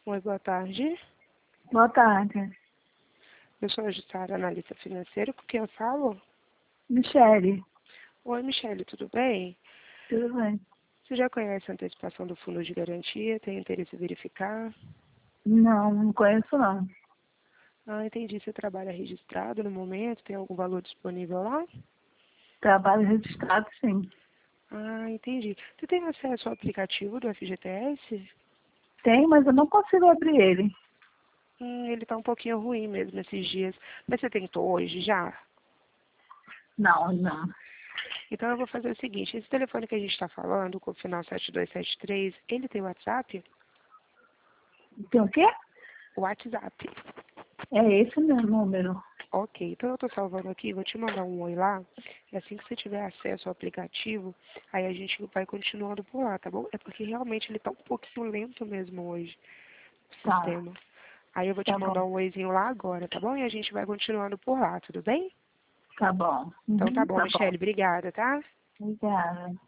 Oi, boa tarde. Boa tarde. Eu sou a Jussara, analista financeira, com quem eu falo? Michele, Oi, Michele, tudo bem? tudo bem? Você já conhece a antecipação do fundo de garantia? Tem interesse em verificar? Não conheço não. Ah, entendi. Você trabalha registrado no momento? Tem algum valor disponível lá? Trabalho registrado, sim. Ah, entendi. Você tem acesso ao aplicativo do FGTS? Tem, mas eu não consigo abrir ele. Ele tá um pouquinho ruim mesmo esses dias. Mas você tentou hoje já? Não. Então eu vou fazer o seguinte, esse telefone que a gente está falando, com o final 7273, ele tem WhatsApp? Tem o quê? WhatsApp. É esse meu número. Ok, então eu estou salvando aqui, vou te mandar um oi lá, e assim que você tiver acesso ao aplicativo, aí a gente vai continuando por lá, tá bom? É porque realmente ele tá um pouquinho lento mesmo hoje, o Tá, sistema. Aí eu vou te tá bom. mandar um oizinho lá agora, tá bom? E a gente vai continuando por lá, tudo bem? Tá bom. Então tá Uhum, bom, tá bom. Michele, obrigada, tá? Obrigada.